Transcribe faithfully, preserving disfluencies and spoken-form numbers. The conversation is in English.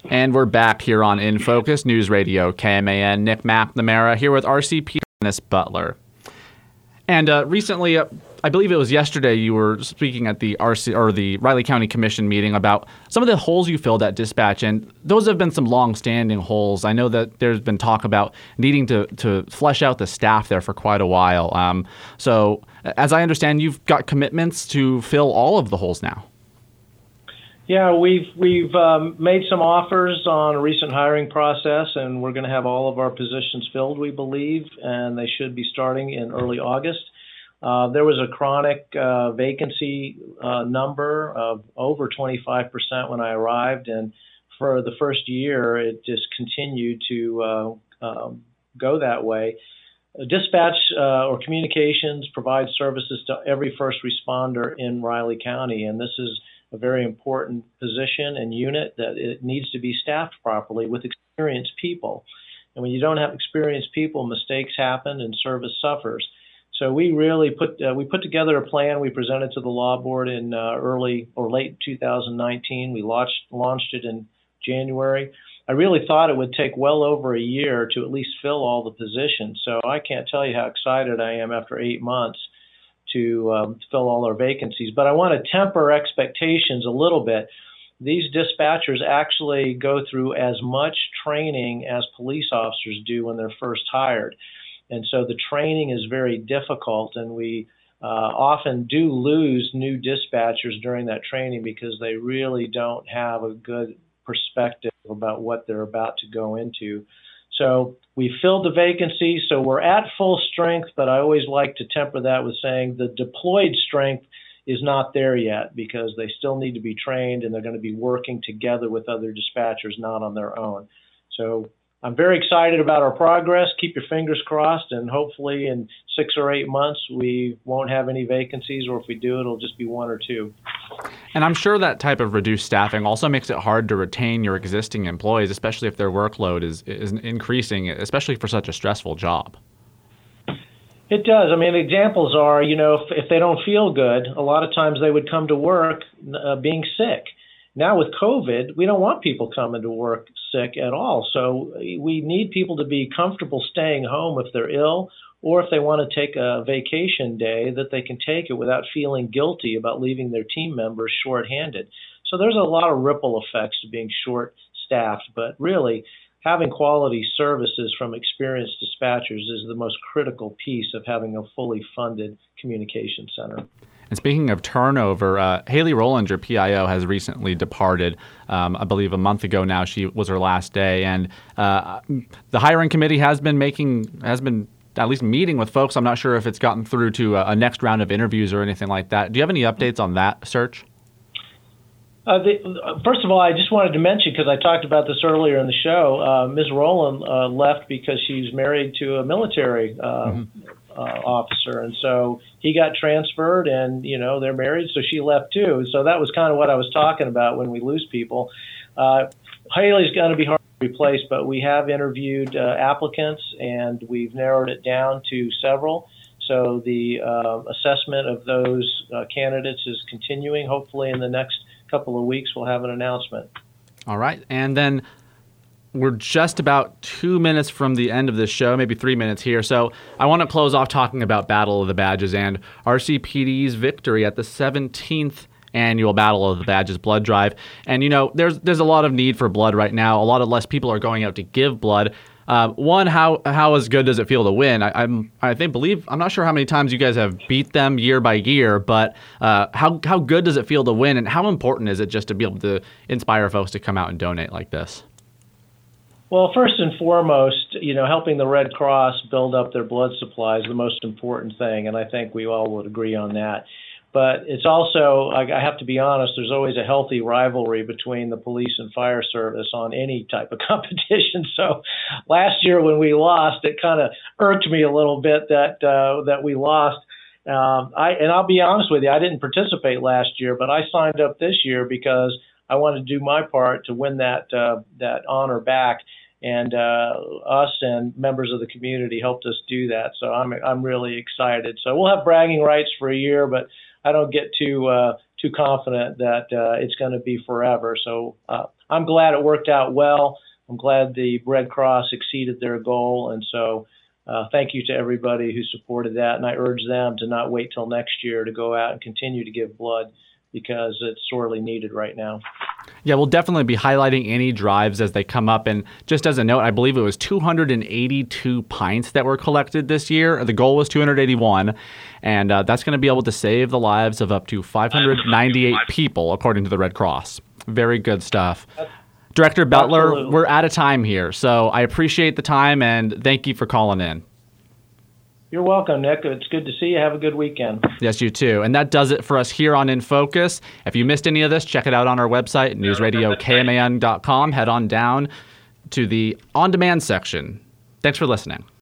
And we're back here on In Focus News Radio, K M A N. Nick McNamara here with R C P Dennis Butler. And uh, recently, uh, I believe it was yesterday, you were speaking at the R C or the Riley County Commission meeting about some of the holes you filled at dispatch, and those have been some long-standing holes. I know that there's been talk about needing to to flesh out the staff there for quite a while. Um, so, as I understand, you've got commitments to fill all of the holes now. Yeah, we've we've um, made some offers on a recent hiring process, and we're going to have all of our positions filled, we believe, and they should be starting in early August. Uh, there was a chronic uh, vacancy uh, number of over twenty-five percent when I arrived, and for the first year, it just continued to uh, um, go that way. Dispatch uh, or communications provide services to every first responder in Riley County, and this is a very important position and unit that it needs to be staffed properly with experienced people. And when you don't have experienced people, mistakes happen and service suffers. So we really put uh, we put together a plan. We presented to the law board in uh, early or late two thousand nineteen. We launched launched it in January. I really thought it would take well over a year to at least fill all the positions. So I can't tell you how excited I am after eight months to um, fill all our vacancies. But I want to temper expectations a little bit. These dispatchers actually go through as much training as police officers do when they're first hired. And so the training is very difficult, and we uh, often do lose new dispatchers during that training because they really don't have a good perspective about what they're about to go into. So we filled the vacancy, so we're at full strength, but I always like to temper that with saying the deployed strength is not there yet because they still need to be trained and they're going to be working together with other dispatchers, not on their own. So I'm very excited about our progress. Keep your fingers crossed, and hopefully in six or eight months we won't have any vacancies, or if we do, it'll just be one or two. And I'm sure that type of reduced staffing also makes it hard to retain your existing employees, especially if their workload is, is increasing, especially for such a stressful job. It does. I mean, examples are, you know, if, if they don't feel good, a lot of times they would come to work uh, being sick. Now with COVID, we don't want people coming to work sick at all. So we need people to be comfortable staying home if they're ill, or if they want to take a vacation day, that they can take it without feeling guilty about leaving their team members shorthanded. So there's a lot of ripple effects to being short-staffed, but really having quality services from experienced dispatchers is the most critical piece of having a fully funded communication center. And speaking of turnover, uh, Haley Rowland, your P I O, has recently departed. Um, I believe a month ago now she was her last day, and uh, the hiring committee has been making has been at least meeting with folks. I'm not sure if it's gotten through to a, a next round of interviews or anything like that. Do you have any updates on that search? Uh, the, first of all, I just wanted to mention, because I talked about this earlier in the show, uh, Miz Rowland uh, left because she's married to a military uh, mm-hmm. uh, officer, and so he got transferred, and you know they're married, so she left too. So that was kind of what I was talking about when we lose people. Uh, Haley's going to be hard to replace, but we have interviewed uh, applicants, and we've narrowed it down to several. So the uh, assessment of those uh, candidates is continuing. Hopefully in the next couple of weeks we'll have an announcement. All right. And then we're just about two minutes from the end of this show, maybe three minutes here. So I want to close off talking about Battle of the Badges and R C P D's victory at the seventeenth annual Battle of the Badges blood drive. And, you know, there's there's a lot of need for blood right now. A lot of less people are going out to give blood. Uh, one, how how as good does it feel to win? I, I'm I think believe I'm not sure how many times you guys have beat them year by year, but uh, how how good does it feel to win, and how important is it just to be able to inspire folks to come out and donate like this? Well, first and foremost, you know, helping the Red Cross build up their blood supply is the most important thing, and I think we all would agree on that. But it's also, I have to be honest, there's always a healthy rivalry between the police and fire service on any type of competition. So last year when we lost, it kind of irked me a little bit that uh, that we lost. Um, I and I'll be honest with you, I didn't participate last year, but I signed up this year because I wanted to do my part to win that uh, that honor back. And uh, us and members of the community helped us do that. So I'm I'm really excited. So we'll have bragging rights for a year, but I don't get too uh, too too confident that uh, it's going to be forever. So uh, I'm glad it worked out well. I'm glad the Red Cross exceeded their goal. And so uh, thank you to everybody who supported that. And I urge them to not wait till next year to go out and continue to give blood, because it's sorely needed right now. Yeah, we'll definitely be highlighting any drives as they come up. And just as a note, I believe it was two hundred eighty-two pints that were collected this year. The goal was two hundred eighty-one, and uh, that's going to be able to save the lives of up to five hundred ninety-eight people, according to the Red Cross. Very good stuff. Director Bettler, Absolutely. We're out of time here, so I appreciate the time, and thank you for calling in. You're welcome, Nick. It's good to see you. Have a good weekend. Yes, you too. And that does it for us here on In Focus. If you missed any of this, check it out on our website, news radio K M A N dot com. Head on down to the on-demand section. Thanks for listening.